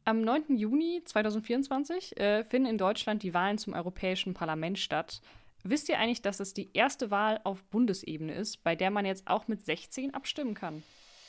Am 9. Juni 2024 finden in Deutschland die Wahlen zum Europäischen Parlament statt. Wisst ihr eigentlich, dass es die erste Wahl auf Bundesebene ist, bei der man jetzt auch mit 16 abstimmen kann?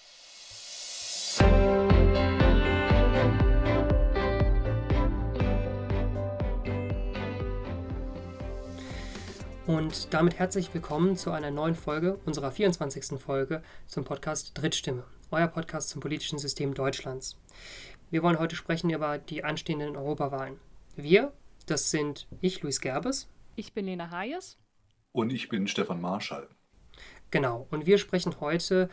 Und damit herzlich willkommen zu einer neuen Folge, unserer 24. Folge zum Podcast Drittstimme, euer Podcast zum politischen System Deutschlands. Wir wollen heute sprechen über die anstehenden Europawahlen. Wir, das sind ich, Luis Gerbes. Ich bin Lena Hayes. Und ich bin Stefan Marschall. Genau, und wir sprechen heute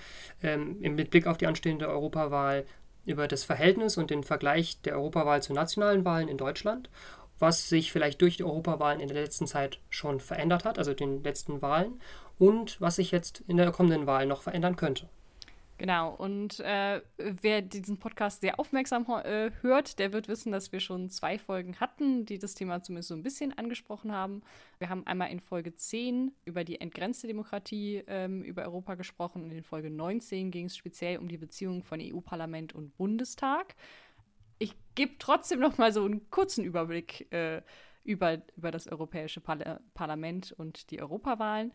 mit Blick auf die anstehende Europawahl über das Verhältnis und den Vergleich der Europawahl zu nationalen Wahlen in Deutschland, was sich vielleicht durch die Europawahlen in der letzten Zeit schon verändert hat, also den letzten Wahlen, und was sich jetzt in der kommenden Wahl noch verändern könnte. Genau, und wer diesen Podcast sehr aufmerksam hört, der wird wissen, dass wir schon 2 Folgen hatten, die das Thema zumindest so ein bisschen angesprochen haben. Wir haben einmal in Folge 10 über die entgrenzte Demokratie über Europa gesprochen und in Folge 19 ging es speziell um die Beziehungen von EU-Parlament und Bundestag. Ich gebe trotzdem noch mal so einen kurzen Überblick über das Europäische Parlament und die Europawahlen.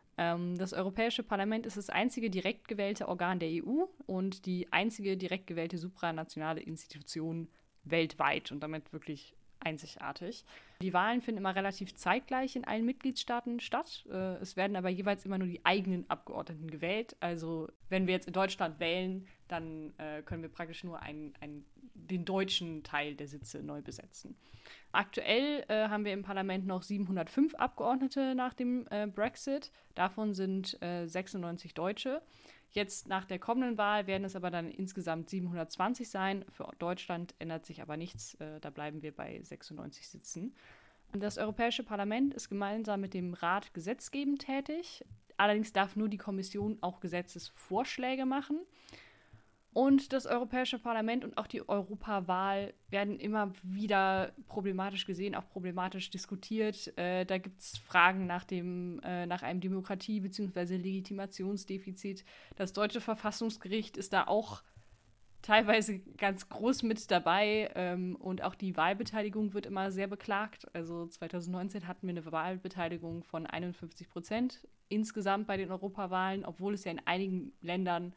Das Europäische Parlament ist das einzige direkt gewählte Organ der EU und die einzige direkt gewählte supranationale Institution weltweit und damit wirklich einzigartig. Die Wahlen finden immer relativ zeitgleich in allen Mitgliedstaaten statt. Es werden aber jeweils immer nur die eigenen Abgeordneten gewählt. Also wenn wir jetzt in Deutschland wählen, dann können wir praktisch nur den deutschen Teil der Sitze neu besetzen. Aktuell haben wir im Parlament noch 705 Abgeordnete nach dem Brexit. Davon sind 96 Deutsche. Jetzt nach der kommenden Wahl werden es aber dann insgesamt 720 sein. Für Deutschland ändert sich aber nichts. Da bleiben wir bei 96 Sitzen. Das Europäische Parlament ist gemeinsam mit dem Rat gesetzgebend tätig. Allerdings darf nur die Kommission auch Gesetzesvorschläge machen. Und das Europäische Parlament und auch die Europawahl werden immer wieder problematisch gesehen, auch problematisch diskutiert. Da gibt es Fragen nach einem Demokratie- bzw. Legitimationsdefizit. Das deutsche Verfassungsgericht ist da auch teilweise ganz groß mit dabei. Und auch die Wahlbeteiligung wird immer sehr beklagt. Also 2019 hatten wir eine Wahlbeteiligung von 51% insgesamt bei den Europawahlen, obwohl es ja in einigen Ländern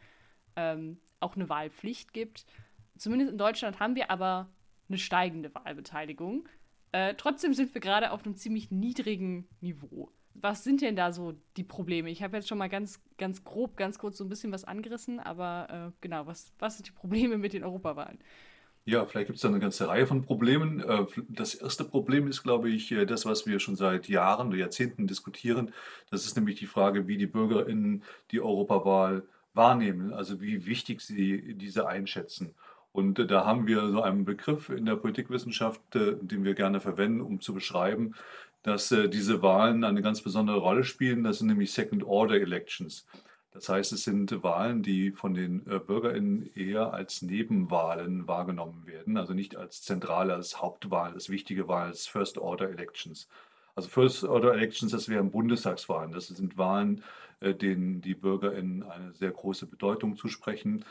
auch eine Wahlpflicht gibt. Zumindest in Deutschland haben wir aber eine steigende Wahlbeteiligung. Trotzdem sind wir gerade auf einem ziemlich niedrigen Niveau. Was sind denn da so die Probleme? Ich habe jetzt schon mal ganz grob, ganz kurz so ein bisschen was angerissen, aber genau, was sind die Probleme mit den Europawahlen? Ja, vielleicht gibt es da eine ganze Reihe von Problemen. Das erste Problem ist, glaube ich, das, was wir schon seit Jahren oder Jahrzehnten diskutieren. Das ist nämlich die Frage, wie die BürgerInnen die Europawahl wahrnehmen, also wie wichtig sie diese einschätzen. Und da haben wir so einen Begriff in der Politikwissenschaft, den wir gerne verwenden, um zu beschreiben, dass diese Wahlen eine ganz besondere Rolle spielen. Das sind nämlich Second-Order-Elections. Das heißt, es sind Wahlen, die von den BürgerInnen eher als Nebenwahlen wahrgenommen werden, also nicht als zentrale, als Hauptwahl, als wichtige Wahl, als First-Order-Elections. Also First-Order-Elections, das wären Bundestagswahlen. Das sind Wahlen, denen die BürgerInnen eine sehr große Bedeutung zusprechen.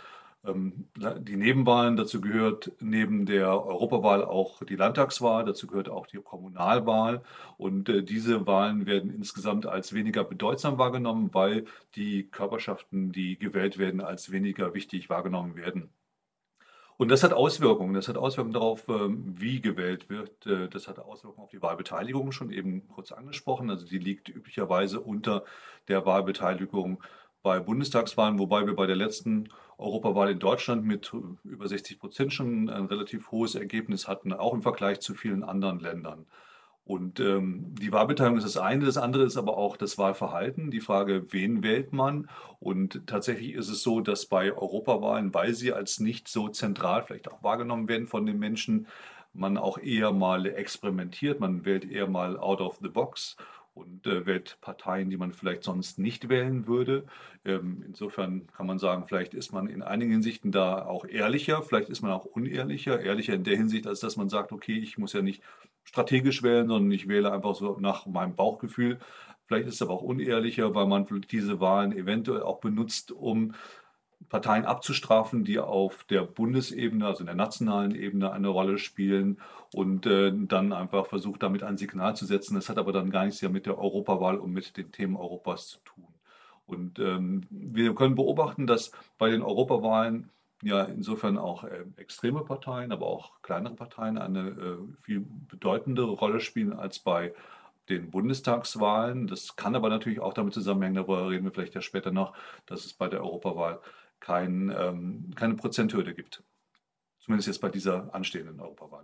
Die Nebenwahlen, dazu gehört neben der Europawahl auch die Landtagswahl, dazu gehört auch die Kommunalwahl. Und diese Wahlen werden insgesamt als weniger bedeutsam wahrgenommen, weil die Körperschaften, die gewählt werden, als weniger wichtig wahrgenommen werden. Und das hat Auswirkungen. Das hat Auswirkungen darauf, wie gewählt wird. Das hat Auswirkungen auf die Wahlbeteiligung, schon eben kurz angesprochen. Also die liegt üblicherweise unter der Wahlbeteiligung bei Bundestagswahlen, wobei wir bei der letzten Europawahl in Deutschland mit über 60% schon ein relativ hohes Ergebnis hatten, auch im Vergleich zu vielen anderen Ländern. Und die Wahlbeteiligung ist das eine, das andere ist aber auch das Wahlverhalten, die Frage, wen wählt man? Und tatsächlich ist es so, dass bei Europawahlen, weil sie als nicht so zentral vielleicht auch wahrgenommen werden von den Menschen, man auch eher mal experimentiert, man wählt eher mal out of the box und wählt Parteien, die man vielleicht sonst nicht wählen würde. Insofern kann man sagen, vielleicht ist man in einigen Hinsichten da auch ehrlicher, vielleicht ist man auch unehrlicher. Ehrlicher in der Hinsicht, als dass man sagt, okay, ich muss ja nicht strategisch wählen, sondern ich wähle einfach so nach meinem Bauchgefühl. Vielleicht ist es aber auch unehrlicher, weil man diese Wahlen eventuell auch benutzt, um Parteien abzustrafen, die auf der Bundesebene, also in der nationalen Ebene, eine Rolle spielen und dann einfach versucht, damit ein Signal zu setzen. Das hat aber dann gar nichts ja mit der Europawahl und mit den Themen Europas zu tun. Und wir können beobachten, dass bei den Europawahlen ja insofern auch extreme Parteien, aber auch kleinere Parteien eine viel bedeutendere Rolle spielen als bei den Bundestagswahlen. Das kann aber natürlich auch damit zusammenhängen, darüber reden wir vielleicht ja später noch, dass es bei der Europawahl keine Prozenthürde gibt. Zumindest jetzt bei dieser anstehenden Europawahl.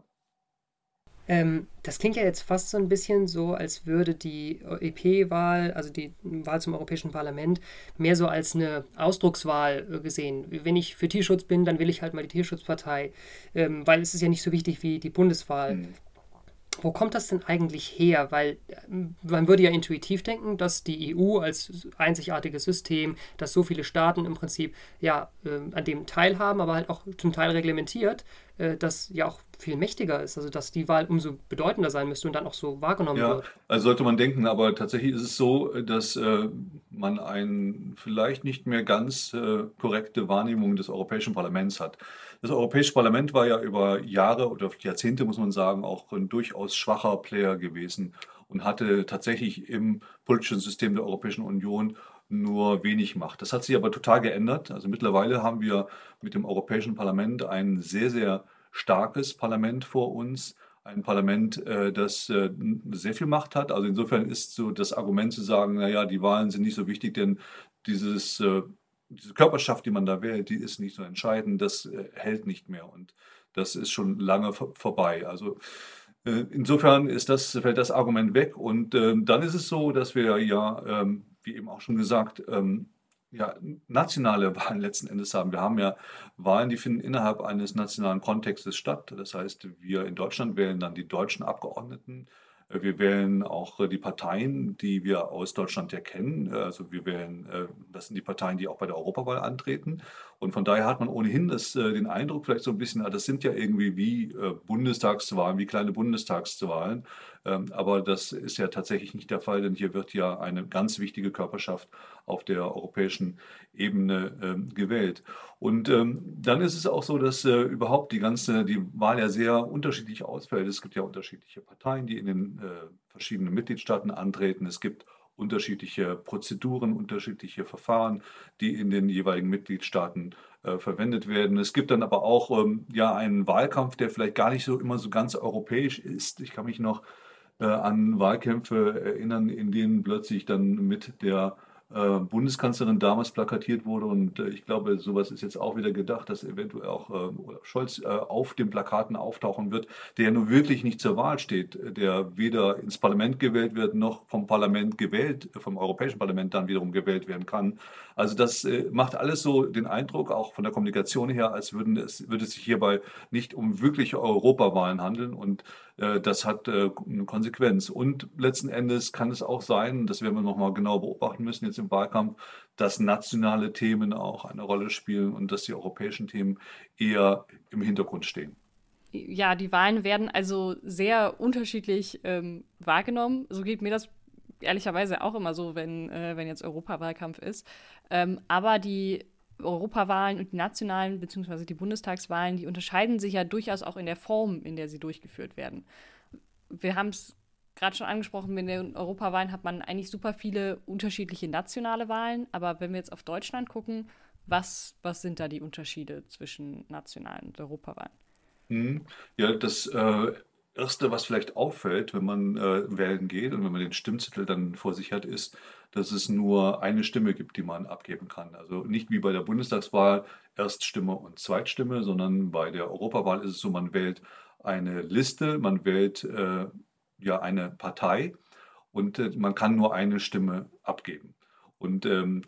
Das klingt ja jetzt fast so ein bisschen so, als würde die EP-Wahl, also die Wahl zum Europäischen Parlament, mehr so als eine Ausdruckswahl gesehen. Wenn ich für Tierschutz bin, dann will ich halt mal die Tierschutzpartei, weil es ist ja nicht so wichtig wie die Bundeswahl. Wo kommt das denn eigentlich her? Weil man würde ja intuitiv denken, dass die EU als einzigartiges System, dass so viele Staaten im Prinzip ja an dem teilhaben, aber halt auch zum Teil reglementiert, das ja auch viel mächtiger ist. Also dass die Wahl umso bedeutender sein müsste und dann auch so wahrgenommen Ja, wird. also sollte man denken, aber tatsächlich ist es so, dass man eine vielleicht nicht mehr ganz korrekte Wahrnehmung des Europäischen Parlaments hat. Das Europäische Parlament war ja über Jahre oder Jahrzehnte, muss man sagen, auch ein durchaus schwacher Player gewesen und hatte tatsächlich im politischen System der Europäischen Union nur wenig Macht. Das hat sich aber total geändert. Also mittlerweile haben wir mit dem Europäischen Parlament ein sehr, sehr starkes Parlament vor uns. Ein Parlament, das sehr viel Macht hat. Also insofern ist so das Argument zu sagen, naja, die Wahlen sind nicht so wichtig, denn diese Körperschaft, die man da wählt, die ist nicht so entscheidend, das hält nicht mehr und das ist schon lange vorbei. Also insofern fällt das Argument weg und dann ist es so, dass wir ja, wie eben auch schon gesagt, ja, nationale Wahlen letzten Endes haben. Wir haben ja Wahlen, die finden innerhalb eines nationalen Kontextes statt. Das heißt, wir in Deutschland wählen dann die deutschen Abgeordneten. Wir wählen auch die Parteien, die wir aus Deutschland ja kennen. Also wir wählen, das sind die Parteien, die auch bei der Europawahl antreten. Und von daher hat man ohnehin den Eindruck, vielleicht so ein bisschen, das sind ja irgendwie wie Bundestagswahlen, wie kleine Bundestagswahlen. Aber das ist ja tatsächlich nicht der Fall, denn hier wird ja eine ganz wichtige Körperschaft auf der europäischen Ebene gewählt. Und dann ist es auch so, dass überhaupt die Wahl ja sehr unterschiedlich ausfällt. Es gibt ja unterschiedliche Parteien, die in den verschiedenen Mitgliedstaaten antreten. Es gibt unterschiedliche Prozeduren, unterschiedliche Verfahren, die in den jeweiligen Mitgliedstaaten verwendet werden. Es gibt dann aber auch ja einen Wahlkampf, der vielleicht gar nicht so immer so ganz europäisch ist. Ich kann mich noch an Wahlkämpfe erinnern, in denen plötzlich dann mit der Bundeskanzlerin damals plakatiert wurde. Und ich glaube, sowas ist jetzt auch wieder gedacht, dass eventuell auch Olaf Scholz auf den Plakaten auftauchen wird, der nun wirklich nicht zur Wahl steht, der weder ins Parlament gewählt wird, noch vom Parlament gewählt, vom Europäischen Parlament dann wiederum gewählt werden kann. Also das macht alles so den Eindruck, auch von der Kommunikation her, als würde es sich hierbei nicht um wirkliche Europawahlen handeln. Und das hat eine Konsequenz. Und letzten Endes kann es auch sein, das werden wir nochmal genau beobachten müssen jetzt im Wahlkampf, dass nationale Themen auch eine Rolle spielen und dass die europäischen Themen eher im Hintergrund stehen. Ja, die Wahlen werden also sehr unterschiedlich wahrgenommen. So geht mir das ehrlicherweise auch immer so, wenn jetzt Europawahlkampf ist. Aber die Europawahlen und die nationalen bzw. die Bundestagswahlen, die unterscheiden sich ja durchaus auch in der Form, in der sie durchgeführt werden. Wir haben es gerade schon angesprochen, mit den Europawahlen hat man eigentlich super viele unterschiedliche nationale Wahlen, aber wenn wir jetzt auf Deutschland gucken, was sind da die Unterschiede zwischen nationalen und Europawahlen? Ja, das Erste, was vielleicht auffällt, wenn man wählen geht und wenn man den Stimmzettel dann vor sich hat, ist, dass es nur eine Stimme gibt, die man abgeben kann. Also nicht wie bei der Bundestagswahl Erststimme und Zweitstimme, sondern bei der Europawahl ist es so, man wählt eine Liste, man wählt ja eine Partei und man kann nur eine Stimme abgeben. Und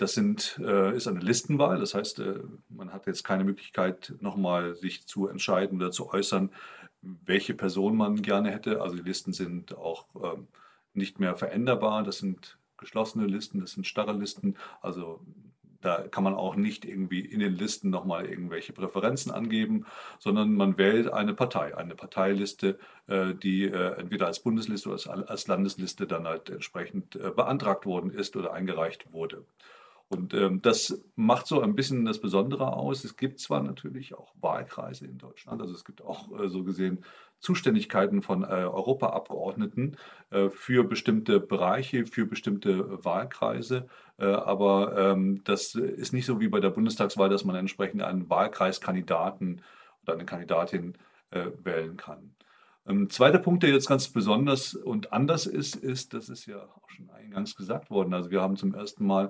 ist eine Listenwahl, das heißt, man hat jetzt keine Möglichkeit, nochmal sich zu entscheiden oder zu äußern, welche Person man gerne hätte. Also die Listen sind auch nicht mehr veränderbar, das sind geschlossene Listen, das sind starre Listen. Also da kann man auch nicht irgendwie in den Listen nochmal irgendwelche Präferenzen angeben, sondern man wählt eine Partei, eine Parteiliste, die entweder als Bundesliste oder als Landesliste dann halt entsprechend beantragt worden ist oder eingereicht wurde. Und das macht so ein bisschen das Besondere aus. Es gibt zwar natürlich auch Wahlkreise in Deutschland, also es gibt auch so gesehen Zuständigkeiten von Europaabgeordneten für bestimmte Bereiche, für bestimmte Wahlkreise, aber das ist nicht so wie bei der Bundestagswahl, dass man entsprechend einen Wahlkreiskandidaten oder eine Kandidatin wählen kann. Zweiter Punkt, der jetzt ganz besonders und anders ist, das ist ja auch schon eingangs gesagt worden, also wir haben zum ersten Mal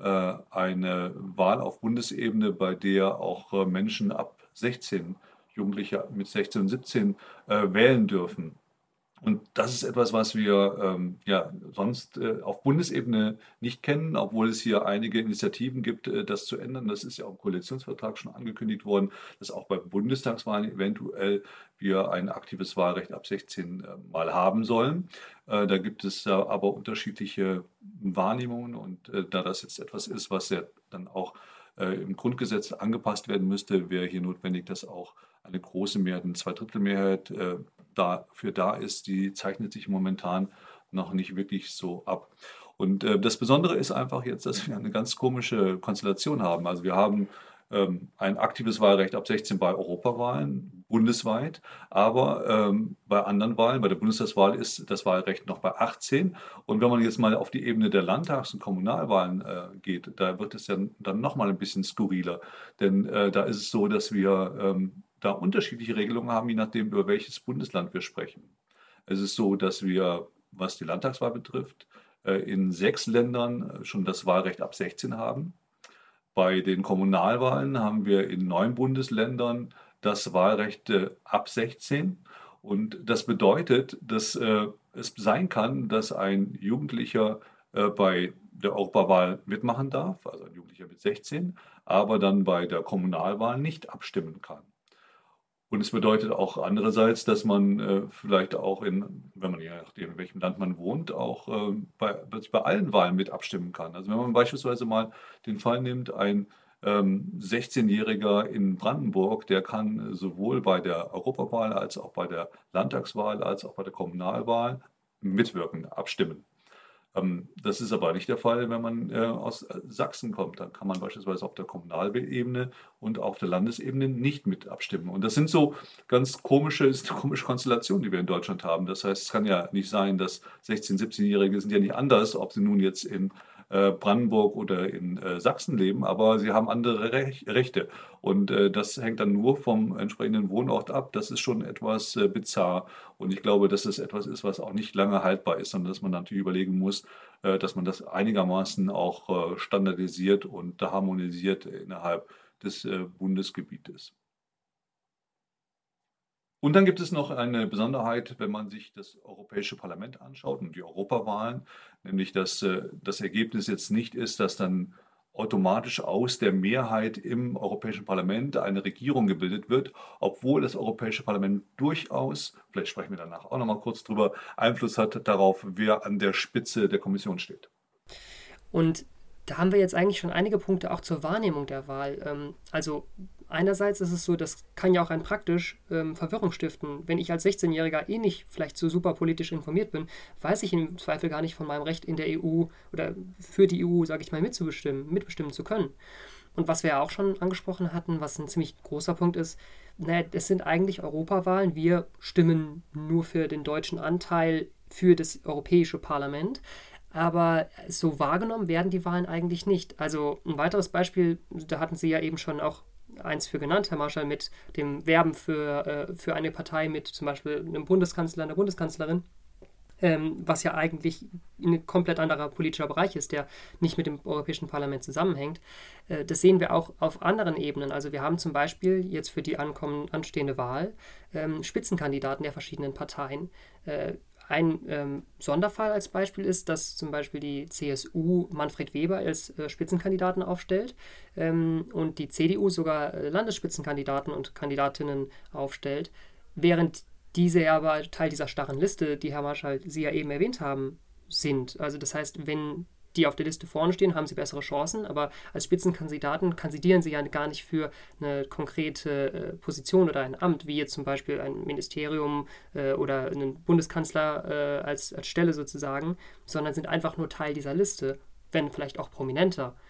eine Wahl auf Bundesebene, bei der auch Menschen ab 16, Jugendliche mit 16 und 17 wählen dürfen. Und das ist etwas, was wir ja sonst auf Bundesebene nicht kennen, obwohl es hier einige Initiativen gibt, das zu ändern. Das ist ja auch im Koalitionsvertrag schon angekündigt worden, dass auch bei Bundestagswahlen eventuell wir ein aktives Wahlrecht ab 16 mal haben sollen. Da gibt es aber unterschiedliche Wahrnehmungen und da das jetzt etwas ist, was ja dann auch im Grundgesetz angepasst werden müsste, wäre hier notwendig, dass auch eine große Mehrheit, eine Zweidrittelmehrheit dafür da ist, die zeichnet sich momentan noch nicht wirklich so ab. Und das Besondere ist einfach jetzt, dass wir eine ganz komische Konstellation haben. Also wir haben ein aktives Wahlrecht ab 16 bei Europawahlen bundesweit, aber bei anderen Wahlen, bei der Bundestagswahl ist das Wahlrecht noch bei 18. Und wenn man jetzt mal auf die Ebene der Landtags- und Kommunalwahlen geht, da wird es ja dann nochmal ein bisschen skurriler. Denn da ist es so, dass wir da unterschiedliche Regelungen haben, je nachdem, über welches Bundesland wir sprechen. Es ist so, dass wir, was die Landtagswahl betrifft, in 6 Ländern schon das Wahlrecht ab 16 haben. Bei den Kommunalwahlen haben wir in 9 Bundesländern das Wahlrecht ab 16. Und das bedeutet, dass es sein kann, dass ein Jugendlicher bei der Europawahl mitmachen darf, also ein Jugendlicher mit 16, aber dann bei der Kommunalwahl nicht abstimmen kann. Und es bedeutet auch andererseits, dass man vielleicht auch wenn man je nachdem, in welchem Land man wohnt, auch bei allen Wahlen mit abstimmen kann. Also wenn man beispielsweise mal den Fall nimmt, ein 16-Jähriger in Brandenburg, der kann sowohl bei der Europawahl als auch bei der Landtagswahl als auch bei der Kommunalwahl mitwirken, abstimmen. Das ist aber nicht der Fall, wenn man aus Sachsen kommt. Dann kann man beispielsweise auf der Kommunalebene und auf der Landesebene nicht mit abstimmen. Und das sind so ganz komische Konstellationen, die wir in Deutschland haben. Das heißt, es kann ja nicht sein, dass 16-, 17-Jährige sind ja nicht anders, ob sie nun jetzt in Brandenburg oder in Sachsen leben, aber sie haben andere Rechte. Und das hängt dann nur vom entsprechenden Wohnort ab. Das ist schon etwas bizarr. Und ich glaube, dass es etwas ist, was auch nicht lange haltbar ist, sondern dass man natürlich überlegen muss, dass man das einigermaßen auch standardisiert und harmonisiert innerhalb des Bundesgebietes. Und dann gibt es noch eine Besonderheit, wenn man sich das Europäische Parlament anschaut und die Europawahlen, nämlich dass das Ergebnis jetzt nicht ist, dass dann automatisch aus der Mehrheit im Europäischen Parlament eine Regierung gebildet wird, obwohl das Europäische Parlament durchaus, vielleicht sprechen wir danach auch noch mal kurz drüber, Einfluss hat darauf, wer an der Spitze der Kommission steht. Und da haben wir jetzt eigentlich schon einige Punkte auch zur Wahrnehmung der Wahl. Also einerseits ist es so, das kann ja auch rein praktisch Verwirrung stiften. Wenn ich als 16-Jähriger nicht vielleicht so super politisch informiert bin, weiß ich im Zweifel gar nicht von meinem Recht in der EU oder für die EU, sage ich mal, mitbestimmen zu können. Und was wir ja auch schon angesprochen hatten, was ein ziemlich großer Punkt ist, das sind eigentlich Europawahlen. Wir stimmen nur für den deutschen Anteil für das Europäische Parlament. Aber so wahrgenommen werden die Wahlen eigentlich nicht. Also ein weiteres Beispiel, da hatten Sie ja eben schon auch eins für genannt, Herr Marschall, mit dem Werben für eine Partei mit zum Beispiel einem Bundeskanzler, einer Bundeskanzlerin, was ja eigentlich ein komplett anderer politischer Bereich ist, der nicht mit dem Europäischen Parlament zusammenhängt. Das sehen wir auch auf anderen Ebenen. Also wir haben zum Beispiel jetzt für die anstehende Wahl Spitzenkandidaten der verschiedenen Parteien. Ein Sonderfall als Beispiel ist, dass zum Beispiel die CSU Manfred Weber als Spitzenkandidaten aufstellt und die CDU sogar Landesspitzenkandidaten und Kandidatinnen aufstellt, während diese ja aber Teil dieser starren Liste, die Herr Marschall Sie ja eben erwähnt haben, sind. Also das heißt, wenn die auf der Liste vorne stehen, haben sie bessere Chancen, aber als Spitzenkandidaten kandidieren sie ja gar nicht für eine konkrete Position oder ein Amt, wie jetzt zum Beispiel ein Ministerium oder einen Bundeskanzler als Stelle sozusagen, sondern sind einfach nur Teil dieser Liste, wenn vielleicht auch prominenter.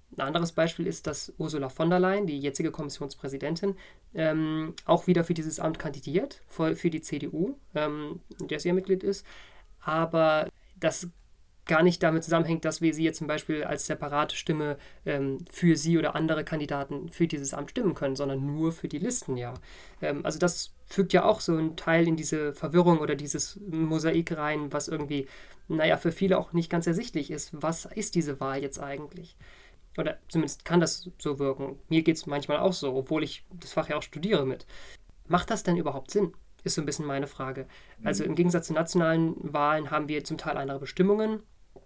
Ein anderes Beispiel ist, dass Ursula von der Leyen, die jetzige Kommissionspräsidentin, auch wieder für dieses Amt kandidiert, für die CDU, in der sie ja Mitglied ist. Aber das gar nicht damit zusammenhängt, dass wir sie jetzt zum Beispiel als separate Stimme für sie oder andere Kandidaten für dieses Amt stimmen können, sondern nur für die Listen, ja. Also das fügt ja auch so einen Teil in diese Verwirrung oder dieses Mosaik rein, was irgendwie, naja, für viele auch nicht ganz ersichtlich ist. Was ist diese Wahl jetzt eigentlich? Oder zumindest kann das so wirken. Mir geht es manchmal auch so, obwohl ich das Fach ja auch studiere mit. Macht das denn überhaupt Sinn? Ist so ein bisschen meine Frage. Also im Gegensatz zu nationalen Wahlen haben wir zum Teil andere Bestimmungen.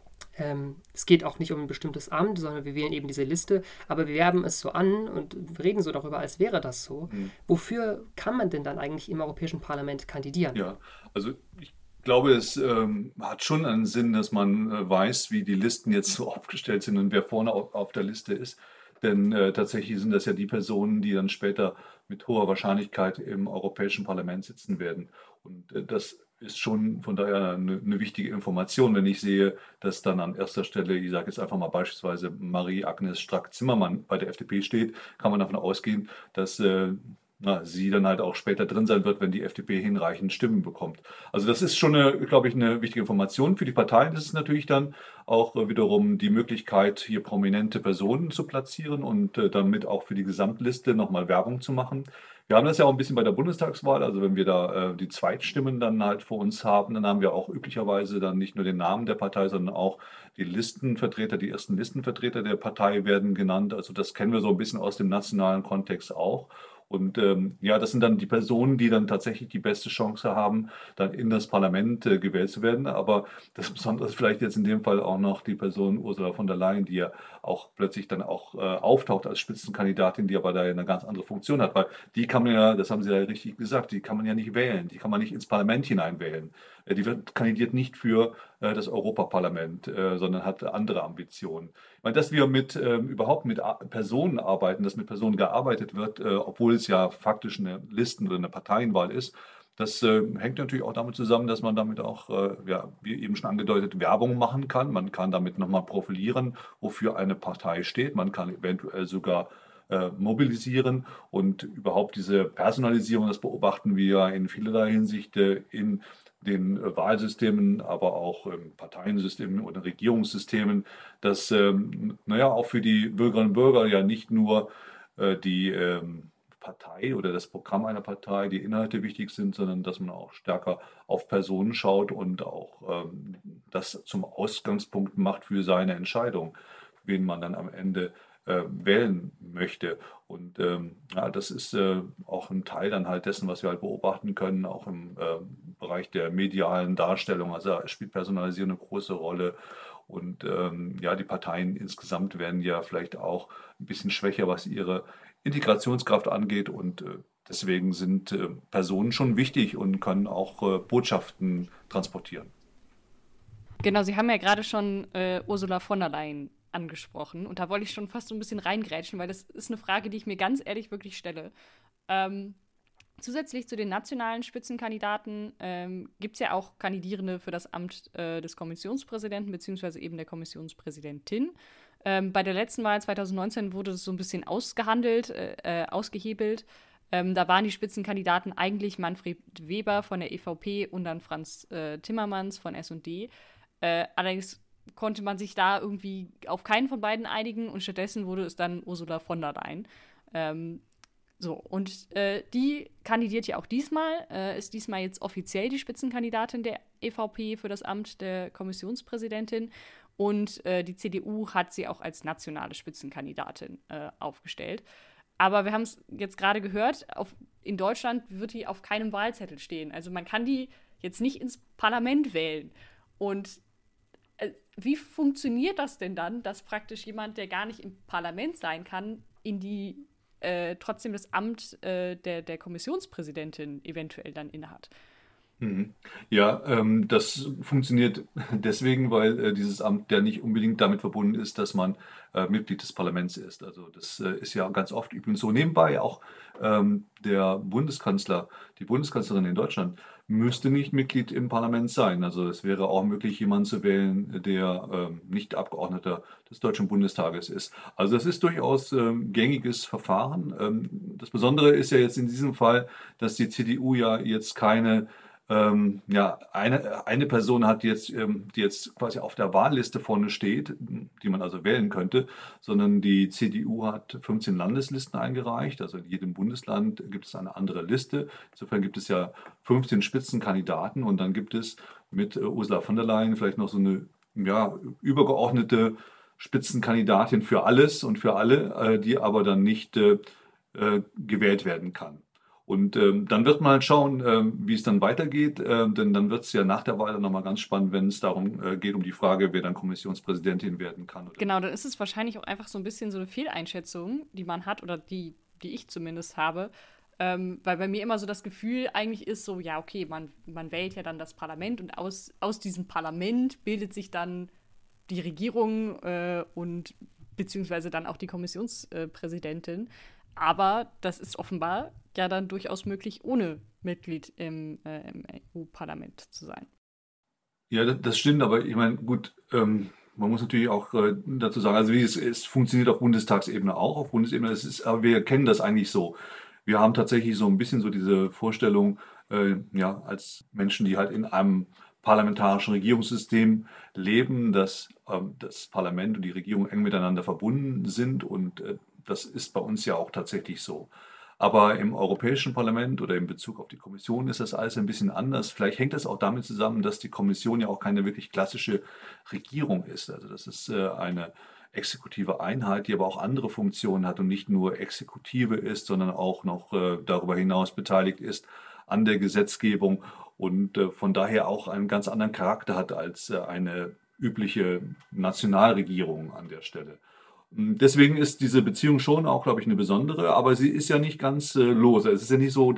Es geht auch nicht um ein bestimmtes Amt, sondern wir wählen eben diese Liste, aber wir werben es so an und reden so darüber, als wäre das so. Wofür kann man denn dann eigentlich im Europäischen Parlament kandidieren? Ja, also ich glaube, es hat schon einen Sinn, dass man weiß, wie die Listen jetzt so aufgestellt sind und wer vorne auf der Liste ist. Denn tatsächlich sind das ja die Personen, die dann später mit hoher Wahrscheinlichkeit im Europäischen Parlament sitzen werden. Und das ist schon von daher eine wichtige Information, wenn ich sehe, dass dann an erster Stelle, ich sage jetzt einfach mal beispielsweise Marie-Agnes Strack-Zimmermann bei der FDP steht, kann man davon ausgehen, dass sie dann halt auch später drin sein wird, wenn die FDP hinreichend Stimmen bekommt. Also das ist schon, glaube ich, eine wichtige Information. Für die Parteien ist es natürlich dann auch wiederum die Möglichkeit, hier prominente Personen zu platzieren und damit auch für die Gesamtliste nochmal Werbung zu machen. Wir haben das ja auch ein bisschen bei der Bundestagswahl, also wenn wir da die Zweitstimmen dann halt vor uns haben, dann haben wir auch üblicherweise dann nicht nur den Namen der Partei, sondern auch die Listenvertreter, die ersten Listenvertreter der Partei werden genannt. Also das kennen wir so ein bisschen aus dem nationalen Kontext auch. Und ja, das sind dann die Personen, die dann tatsächlich die beste Chance haben, dann in das Parlament gewählt zu werden. Aber das Besondere ist vielleicht jetzt in dem Fall auch noch die Person Ursula von der Leyen, die ja auch plötzlich dann auch auftaucht als Spitzenkandidatin, die aber da eine ganz andere Funktion hat. Weil die kann man ja, das haben Sie ja richtig gesagt, die kann man ja nicht wählen, die kann man nicht ins Parlament hineinwählen. Kandidiert nicht für das Europaparlament, sondern hat andere Ambitionen. Ich meine, dass wir überhaupt mit Personen arbeiten, dass mit Personen gearbeitet wird, obwohl es ja faktisch eine Listen- oder eine Parteienwahl ist, das hängt natürlich auch damit zusammen, dass man damit auch, ja, wie eben schon angedeutet, Werbung machen kann. Man kann damit nochmal profilieren, wofür eine Partei steht. Man kann eventuell sogar mobilisieren und überhaupt diese Personalisierung, das beobachten wir ja in vielerlei Hinsicht in den Wahlsystemen, aber auch Parteiensystemen oder Regierungssystemen, dass naja, auch für die Bürgerinnen und Bürger ja nicht nur die Partei oder das Programm einer Partei, die Inhalte wichtig sind, sondern dass man auch stärker auf Personen schaut und auch das zum Ausgangspunkt macht für seine Entscheidung, wen man dann am Ende wählen möchte. Und ja, das ist auch ein Teil dann halt dessen, was wir halt beobachten können, auch im Bereich der medialen Darstellung. Also spielt Personalisierung eine große Rolle. Und ja, die Parteien insgesamt werden ja vielleicht auch ein bisschen schwächer, was ihre Integrationskraft angeht. Und deswegen sind Personen schon wichtig und können auch Botschaften transportieren. Genau, Sie haben ja gerade schon Ursula von der Leyen angesprochen. Und da wollte ich schon fast so ein bisschen reingrätschen, weil das ist eine Frage, die ich mir ganz ehrlich wirklich stelle. Zusätzlich zu den nationalen Spitzenkandidaten gibt es ja auch Kandidierende für das Amt des Kommissionspräsidenten beziehungsweise eben der Kommissionspräsidentin. Bei der letzten Wahl 2019 wurde das so ein bisschen ausgehebelt. Da waren die Spitzenkandidaten eigentlich Manfred Weber von der EVP und dann Franz Timmermans von S&D. Allerdings konnte man sich da irgendwie auf keinen von beiden einigen und stattdessen wurde es dann Ursula von der Leyen. Und die kandidiert ja auch diesmal, ist diesmal jetzt offiziell die Spitzenkandidatin der EVP für das Amt der Kommissionspräsidentin und die CDU hat sie auch als nationale Spitzenkandidatin aufgestellt. Aber wir haben es jetzt gerade gehört, in Deutschland wird die auf keinem Wahlzettel stehen. Also man kann die jetzt nicht ins Parlament wählen. Und wie funktioniert das denn dann, dass praktisch jemand, der gar nicht im Parlament sein kann, trotzdem das Amt der Kommissionspräsidentin eventuell dann innehat? Mhm. Ja, das funktioniert deswegen, weil dieses Amt ja nicht unbedingt damit verbunden ist, dass man Mitglied des Parlaments ist. Also das ist ja ganz oft übrigens so. Nebenbei auch der Bundeskanzler, die Bundeskanzlerin in Deutschland müsste nicht Mitglied im Parlament sein. Also es wäre auch möglich, jemanden zu wählen, der nicht Abgeordneter des Deutschen Bundestages ist. Also das ist durchaus gängiges Verfahren. Das Besondere ist ja jetzt in diesem Fall, dass die CDU ja jetzt keine ja, eine Person hat, die jetzt quasi auf der Wahlliste vorne steht, die man also wählen könnte, sondern die CDU hat 15 Landeslisten eingereicht. Also in jedem Bundesland gibt es eine andere Liste. Insofern gibt es ja 15 Spitzenkandidaten und dann gibt es mit Ursula von der Leyen vielleicht noch so eine ja, übergeordnete Spitzenkandidatin für alles und für alle, die aber dann nicht gewählt werden kann. Und dann wird man halt schauen, wie es dann weitergeht, denn dann wird es ja nach der Wahl dann nochmal ganz spannend, wenn es darum geht, um die Frage, wer dann Kommissionspräsidentin werden kann oder Genau, nicht. dann ist es wahrscheinlich auch einfach so ein bisschen so eine Fehleinschätzung, die man hat oder die ich zumindest habe. Weil bei mir immer so das Gefühl eigentlich ist so, ja, okay, man wählt ja dann das Parlament und aus diesem Parlament bildet sich dann die Regierung und beziehungsweise dann auch die Kommissionspräsidentin. Aber das ist offenbar ja dann durchaus möglich, ohne Mitglied im EU-Parlament zu sein. Ja, das stimmt, aber ich meine, gut, man muss natürlich auch dazu sagen, also es funktioniert auf Bundestagsebene auch, auf Bundesebene, aber wir kennen das eigentlich so. Wir haben tatsächlich so ein bisschen so diese Vorstellung, ja, als Menschen, die halt in einem parlamentarischen Regierungssystem leben, dass das Parlament und die Regierung eng miteinander verbunden sind und das ist bei uns ja auch tatsächlich so. Aber im Europäischen Parlament oder in Bezug auf die Kommission ist das alles ein bisschen anders. Vielleicht hängt das auch damit zusammen, dass die Kommission ja auch keine wirklich klassische Regierung ist. Also das ist eine exekutive Einheit, die aber auch andere Funktionen hat und nicht nur Exekutive ist, sondern auch noch darüber hinaus beteiligt ist an der Gesetzgebung und von daher auch einen ganz anderen Charakter hat als eine übliche Nationalregierung an der Stelle. Deswegen ist diese Beziehung schon auch, glaube ich, eine besondere, aber sie ist ja nicht ganz lose. Es ist ja nicht so,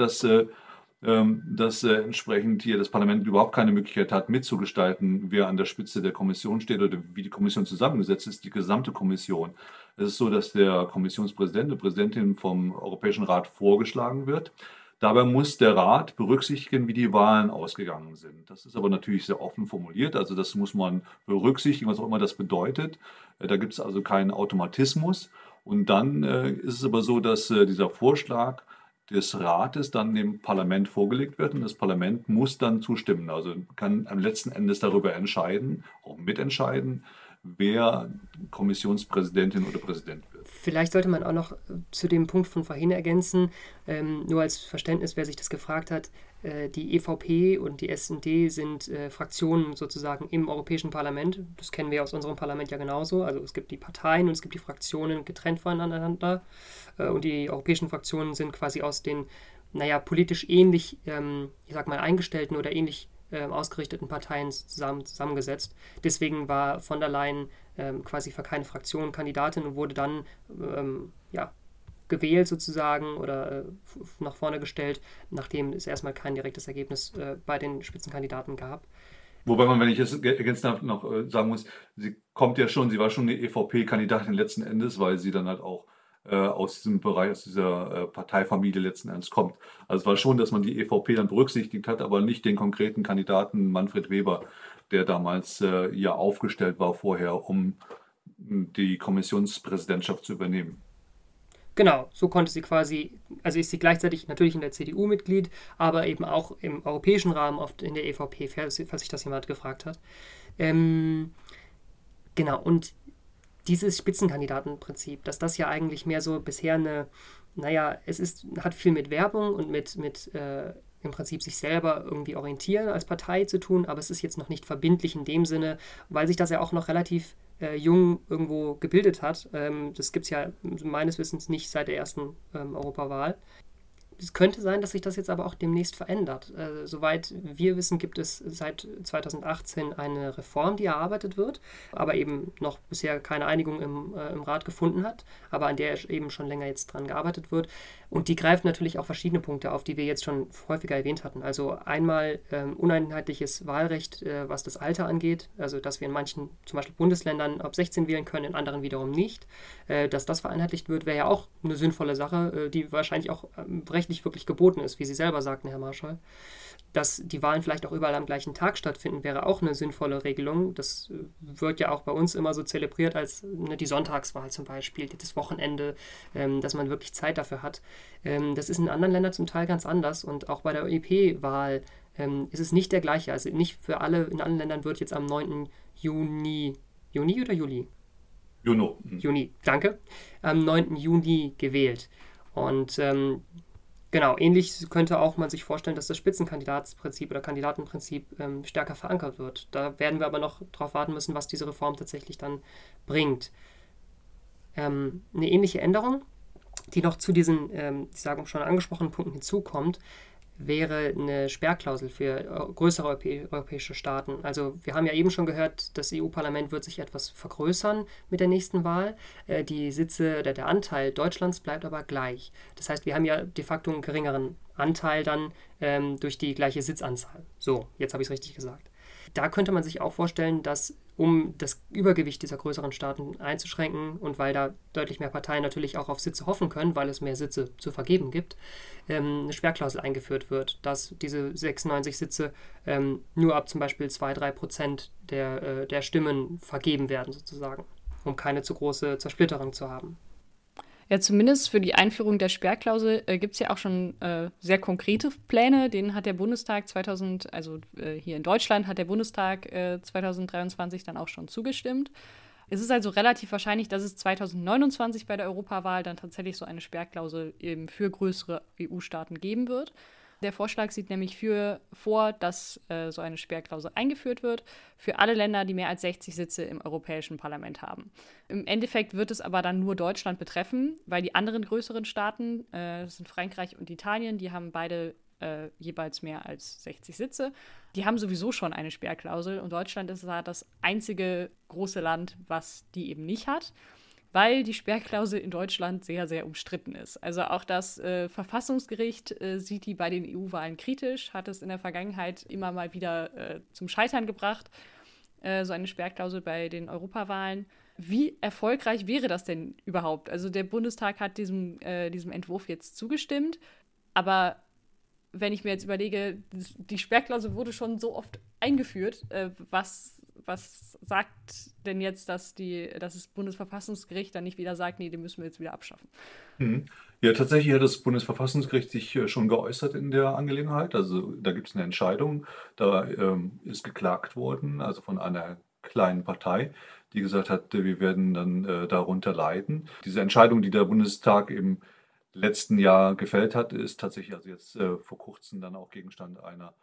dass entsprechend hier das Parlament überhaupt keine Möglichkeit hat, mitzugestalten, wer an der Spitze der Kommission steht oder wie die Kommission zusammengesetzt ist, die gesamte Kommission. Es ist so, dass der Kommissionspräsident, die Präsidentin vom Europäischen Rat vorgeschlagen wird. Dabei muss der Rat berücksichtigen, wie die Wahlen ausgegangen sind. Das ist aber natürlich sehr offen formuliert, also das muss man berücksichtigen, was auch immer das bedeutet. Da gibt es also keinen Automatismus. Und dann ist es aber so, dass dieser Vorschlag des Rates dann dem Parlament vorgelegt wird und das Parlament muss dann zustimmen. Also kann am letzten Endes darüber entscheiden, auch mitentscheiden, wer Kommissionspräsidentin oder Präsident wird. Vielleicht sollte man auch noch zu dem Punkt von vorhin ergänzen, nur als Verständnis, wer sich das gefragt hat, die EVP und die SD sind Fraktionen sozusagen im Europäischen Parlament. Das kennen wir aus unserem Parlament ja genauso. Also es gibt die Parteien und es gibt die Fraktionen getrennt voneinander. Und die europäischen Fraktionen sind quasi aus den, naja, politisch ähnlich, ich sag mal, eingestellten oder ähnlich ausgerichteten Parteien zusammengesetzt. Deswegen war von der Leyen quasi für keine Fraktion Kandidatin und wurde dann ja, gewählt sozusagen oder nach vorne gestellt, nachdem es erstmal kein direktes Ergebnis bei den Spitzenkandidaten gab. Wobei man, wenn ich es ergänzen darf, noch sagen muss, sie war schon eine EVP-Kandidatin letzten Endes, weil sie dann halt auch aus diesem Bereich, aus dieser Parteifamilie letzten Endes kommt. Also es war schon, dass man die EVP dann berücksichtigt hat, aber nicht den konkreten Kandidaten Manfred Weber, der damals ja aufgestellt war vorher, um die Kommissionspräsidentschaft zu übernehmen. Genau, so konnte sie quasi, also ist sie gleichzeitig natürlich in der CDU Mitglied, aber eben auch im europäischen Rahmen oft in der EVP, falls sich das jemand gefragt hat. Genau, und dieses Spitzenkandidatenprinzip, dass das ja eigentlich mehr so bisher eine, naja, hat viel mit Werbung und mit im Prinzip sich selber irgendwie orientieren als Partei zu tun, aber es ist jetzt noch nicht verbindlich in dem Sinne, weil sich das ja auch noch relativ jung irgendwo gebildet hat. Das gibt es ja meines Wissens nicht seit der ersten Europawahl. Es könnte sein, dass sich das jetzt aber auch demnächst verändert. Soweit wir wissen, gibt es seit 2018 eine Reform, die erarbeitet wird, aber eben noch bisher keine Einigung im Rat gefunden hat, aber an der eben schon länger jetzt dran gearbeitet wird, Und die greift natürlich auch verschiedene Punkte auf, die wir jetzt schon häufiger erwähnt hatten. Also einmal uneinheitliches Wahlrecht, was das Alter angeht. Also dass wir in manchen, zum Beispiel Bundesländern, ab 16 wählen können, in anderen wiederum nicht. Dass das vereinheitlicht wird, wäre ja auch eine sinnvolle Sache, die wahrscheinlich auch rechtlich wirklich geboten ist, wie Sie selber sagten, Herr Marschall. Dass die Wahlen vielleicht auch überall am gleichen Tag stattfinden, wäre auch eine sinnvolle Regelung. Das wird ja auch bei uns immer so zelebriert als die Sonntagswahl zum Beispiel, das Wochenende, dass man wirklich Zeit dafür hat. Das ist in anderen Ländern zum Teil ganz anders und auch bei der EP-Wahl ist es nicht der gleiche. Also nicht für alle, in allen Ländern wird jetzt am 9. Juni oder Juli? Juno. Juni, danke. Am 9. Juni gewählt. Und genau, ähnlich könnte auch man sich vorstellen, dass das Spitzenkandidatsprinzip oder Kandidatenprinzip stärker verankert wird. Da werden wir aber noch darauf warten müssen, was diese Reform tatsächlich dann bringt. Eine ähnliche Änderung, die noch zu diesen, ich sage schon angesprochenen Punkten hinzukommt, wäre eine Sperrklausel für größere europäische Staaten. Also wir haben ja eben schon gehört, das EU-Parlament wird sich etwas vergrößern mit der nächsten Wahl. Die Sitze, der Anteil Deutschlands bleibt aber gleich. Das heißt, wir haben ja de facto einen geringeren Anteil dann durch die gleiche Sitzanzahl. So, jetzt habe ich es richtig gesagt. Da könnte man sich auch vorstellen, dass um das Übergewicht dieser größeren Staaten einzuschränken und weil da deutlich mehr Parteien natürlich auch auf Sitze hoffen können, weil es mehr Sitze zu vergeben gibt, eine Sperrklausel eingeführt wird, dass diese 96 Sitze nur ab zum Beispiel 2-3% der Stimmen vergeben werden sozusagen, um keine zu große Zersplitterung zu haben. Ja, zumindest für die Einführung der Sperrklausel gibt es ja auch schon sehr konkrete Pläne. Denen hat der Bundestag hier in Deutschland hat der Bundestag 2023 dann auch schon zugestimmt. Es ist also relativ wahrscheinlich, dass es 2029 bei der Europawahl dann tatsächlich so eine Sperrklausel eben für größere EU-Staaten geben wird. Der Vorschlag sieht nämlich vor, dass so eine Sperrklausel eingeführt wird für alle Länder, die mehr als 60 Sitze im Europäischen Parlament haben. Im Endeffekt wird es aber dann nur Deutschland betreffen, weil die anderen größeren Staaten, das sind Frankreich und Italien, die haben beide jeweils mehr als 60 Sitze. Die haben sowieso schon eine Sperrklausel und Deutschland ist da das einzige große Land, was die eben nicht hat, weil die Sperrklausel in Deutschland sehr, sehr umstritten ist. Also auch das Verfassungsgericht sieht die bei den EU-Wahlen kritisch, hat es in der Vergangenheit immer mal wieder zum Scheitern gebracht, so eine Sperrklausel bei den Europawahlen. Wie erfolgreich wäre das denn überhaupt? Also der Bundestag hat diesem Entwurf jetzt zugestimmt, aber wenn ich mir jetzt überlege, die Sperrklausel wurde schon so oft eingeführt, was sagt denn jetzt, dass das Bundesverfassungsgericht dann nicht wieder sagt, nee, den müssen wir jetzt wieder abschaffen? Ja, tatsächlich hat das Bundesverfassungsgericht sich schon geäußert in der Angelegenheit. Also da gibt es eine Entscheidung. Da ist geklagt worden, also von einer kleinen Partei, die gesagt hat, wir werden dann darunter leiden. Diese Entscheidung, die der Bundestag im letzten Jahr gefällt hat, ist tatsächlich also jetzt vor kurzem dann auch Gegenstand einer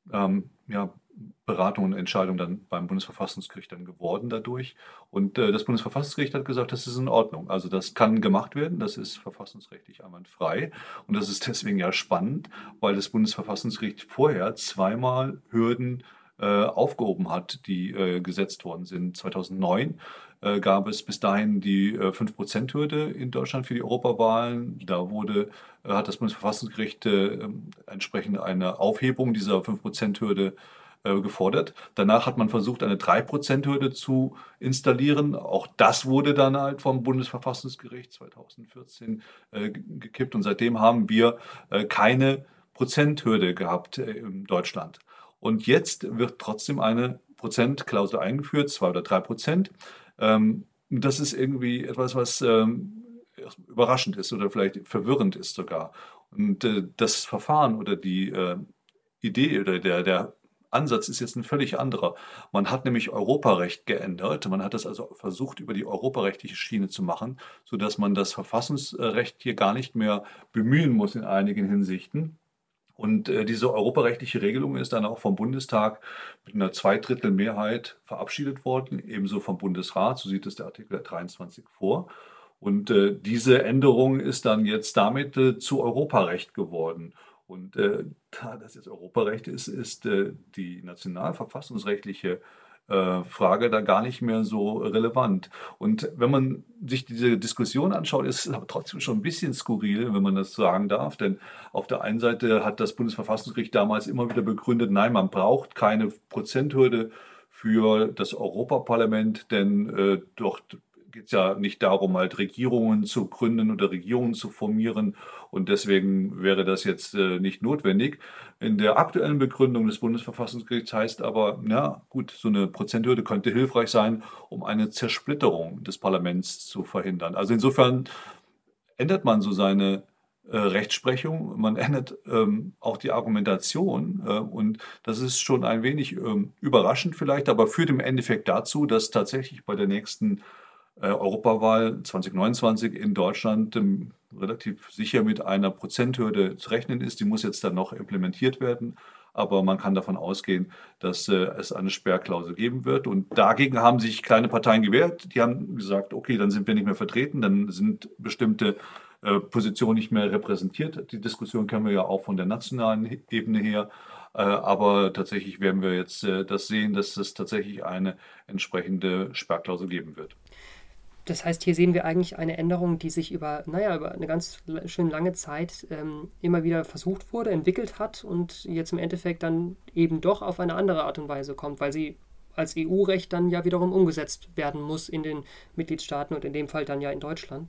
Beratung und Entscheidung dann beim Bundesverfassungsgericht dann geworden dadurch. Und das Bundesverfassungsgericht hat gesagt, das ist in Ordnung. Also das kann gemacht werden, das ist verfassungsrechtlich einwandfrei. Und das ist deswegen ja spannend, weil das Bundesverfassungsgericht vorher zweimal Hürden aufgehoben hat, die gesetzt worden sind. 2009 gab es bis dahin die 5%-Hürde in Deutschland für die Europawahlen. Da hat das Bundesverfassungsgericht entsprechend eine Aufhebung dieser 5%-Hürde gefordert. Danach hat man versucht, eine 3%-Hürde zu installieren. Auch das wurde dann halt vom Bundesverfassungsgericht 2014 gekippt. Und seitdem haben wir keine Prozenthürde gehabt in Deutschland. Und jetzt wird trotzdem eine Prozentklausel eingeführt, 2 oder 3%. Das ist irgendwie etwas, was überraschend ist oder vielleicht verwirrend ist sogar. Und das Verfahren oder die Idee oder der Ansatz ist jetzt ein völlig anderer. Man hat nämlich Europarecht geändert. Man hat das also versucht, über die europarechtliche Schiene zu machen, sodass man das Verfassungsrecht hier gar nicht mehr bemühen muss in einigen Hinsichten. Und diese europarechtliche Regelung ist dann auch vom Bundestag mit einer Zweidrittelmehrheit verabschiedet worden, ebenso vom Bundesrat, so sieht es der Artikel 23 vor. Und diese Änderung ist dann jetzt damit zu Europarecht geworden. Und da das jetzt Europarecht ist, ist die nationalverfassungsrechtliche Frage da gar nicht mehr so relevant. Und wenn man sich diese Diskussion anschaut, ist es aber trotzdem schon ein bisschen skurril, wenn man das sagen darf. Denn auf der einen Seite hat das Bundesverfassungsgericht damals immer wieder begründet, nein, man braucht keine Prozenthürde für das Europaparlament, denn dort geht es ja nicht darum, halt Regierungen zu gründen oder Regierungen zu formieren. Und deswegen wäre das jetzt nicht notwendig. In der aktuellen Begründung des Bundesverfassungsgerichts heißt aber, na gut, so eine Prozenthürde könnte hilfreich sein, um eine Zersplitterung des Parlaments zu verhindern. Also insofern ändert man so seine Rechtsprechung, man ändert auch die Argumentation und das ist schon ein wenig überraschend vielleicht, aber führt im Endeffekt dazu, dass tatsächlich bei der nächsten Europawahl 2029 in Deutschland relativ sicher mit einer Prozenthürde zu rechnen ist. Die muss jetzt dann noch implementiert werden, aber man kann davon ausgehen, dass es eine Sperrklausel geben wird. Und dagegen haben sich kleine Parteien gewehrt. Die haben gesagt, okay, dann sind wir nicht mehr vertreten, dann sind bestimmte Positionen nicht mehr repräsentiert. Die Diskussion kennen wir ja auch von der nationalen Ebene her. Aber tatsächlich werden wir jetzt das sehen, dass es tatsächlich eine entsprechende Sperrklausel geben wird. Das heißt, hier sehen wir eigentlich eine Änderung, die sich über eine ganz schön lange Zeit immer wieder versucht wurde, entwickelt hat und jetzt im Endeffekt dann eben doch auf eine andere Art und Weise kommt, weil sie als EU-Recht dann ja wiederum umgesetzt werden muss in den Mitgliedstaaten und in dem Fall dann ja in Deutschland.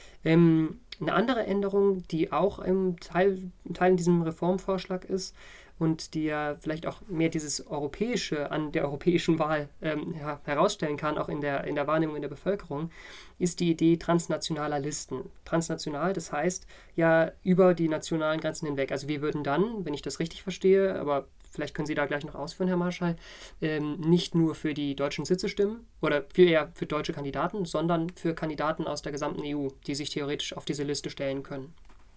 Eine andere Änderung, die auch ein Teil in diesem Reformvorschlag ist und die ja vielleicht auch mehr dieses Europäische an der europäischen Wahl herausstellen kann, auch in der Wahrnehmung in der Bevölkerung, ist die Idee transnationaler Listen. Transnational, das heißt ja über die nationalen Grenzen hinweg. Also wir würden dann, wenn ich das richtig verstehe, aber vielleicht können Sie da gleich noch ausführen, Herr Marschall, nicht nur für die deutschen Sitze stimmen oder viel eher für deutsche Kandidaten, sondern für Kandidaten aus der gesamten EU, die sich theoretisch auf diese Liste stellen können.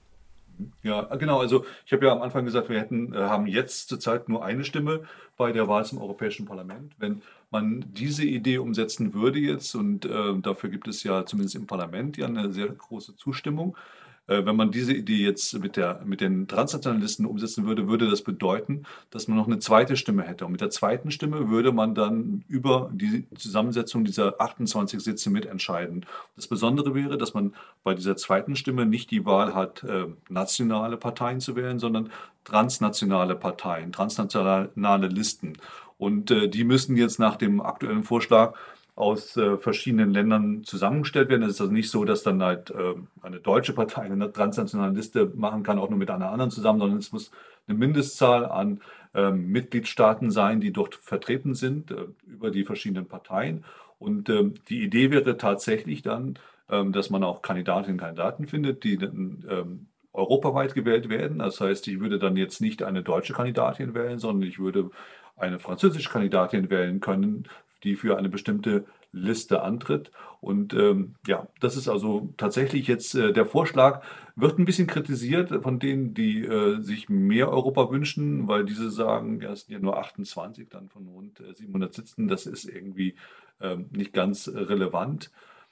Ja, genau. Also ich habe ja am Anfang gesagt, haben jetzt zurzeit nur eine Stimme bei der Wahl zum Europäischen Parlament. Wenn man diese Idee umsetzen würde jetzt, und dafür gibt es ja zumindest im Parlament ja eine sehr große Zustimmung, wenn man diese Idee jetzt mit den Transnationalisten umsetzen würde, würde das bedeuten, dass man noch eine zweite Stimme hätte. Und mit der zweiten Stimme würde man dann über die Zusammensetzung dieser 28 Sitze mitentscheiden. Das Besondere wäre, dass man bei dieser zweiten Stimme nicht die Wahl hat, nationale Parteien zu wählen, sondern transnationale Parteien, transnationale Listen. Und die müssen jetzt nach dem aktuellen Vorschlag aus verschiedenen Ländern zusammengestellt werden. Es ist also nicht so, dass dann halt eine deutsche Partei eine transnationale Liste machen kann, auch nur mit einer anderen zusammen, sondern es muss eine Mindestzahl an Mitgliedstaaten sein, die dort vertreten sind, über die verschiedenen Parteien. Und die Idee wäre tatsächlich dann, dass man auch Kandidatinnen und Kandidaten findet, die dann europaweit gewählt werden. Das heißt, ich würde dann jetzt nicht eine deutsche Kandidatin wählen, sondern ich würde eine französische Kandidatin wählen können, die für eine bestimmte Liste antritt. Und ja, das ist also tatsächlich jetzt der Vorschlag, wird ein bisschen kritisiert von denen, die sich mehr Europa wünschen, weil diese sagen, ja, es sind ja nur 28 dann von rund 700 Sitzen, das ist irgendwie nicht ganz relevant.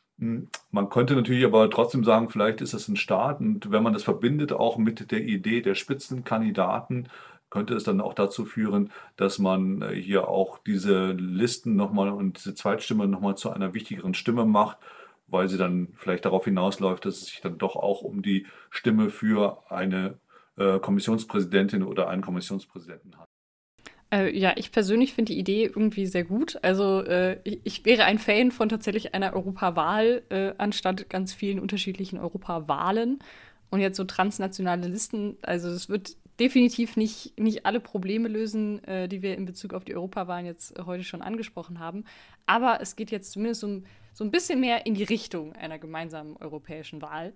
Man könnte natürlich aber trotzdem sagen, vielleicht ist das ein Start und wenn man das verbindet auch mit der Idee der Spitzenkandidaten, könnte es dann auch dazu führen, dass man hier auch diese Listen nochmal und diese Zweitstimme nochmal zu einer wichtigeren Stimme macht, weil sie dann vielleicht darauf hinausläuft, dass es sich dann doch auch um die Stimme für eine Kommissionspräsidentin oder einen Kommissionspräsidenten handelt. Ja, ich persönlich finde die Idee irgendwie sehr gut. Also ich wäre ein Fan von tatsächlich einer Europawahl anstatt ganz vielen unterschiedlichen Europawahlen. Und jetzt so transnationale Listen, also es wird definitiv nicht alle Probleme lösen, die wir in Bezug auf die Europawahlen jetzt heute schon angesprochen haben. Aber es geht jetzt zumindest so ein bisschen mehr in die Richtung einer gemeinsamen europäischen Wahl.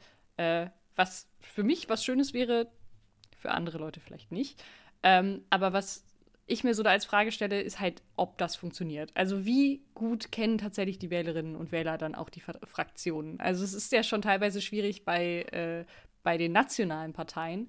Was für mich was Schönes wäre, für andere Leute vielleicht nicht. Aber was ich mir so da als Frage stelle, ist halt, ob das funktioniert. Also wie gut kennen tatsächlich die Wählerinnen und Wähler dann auch die Fraktionen? Also es ist ja schon teilweise schwierig bei den nationalen Parteien.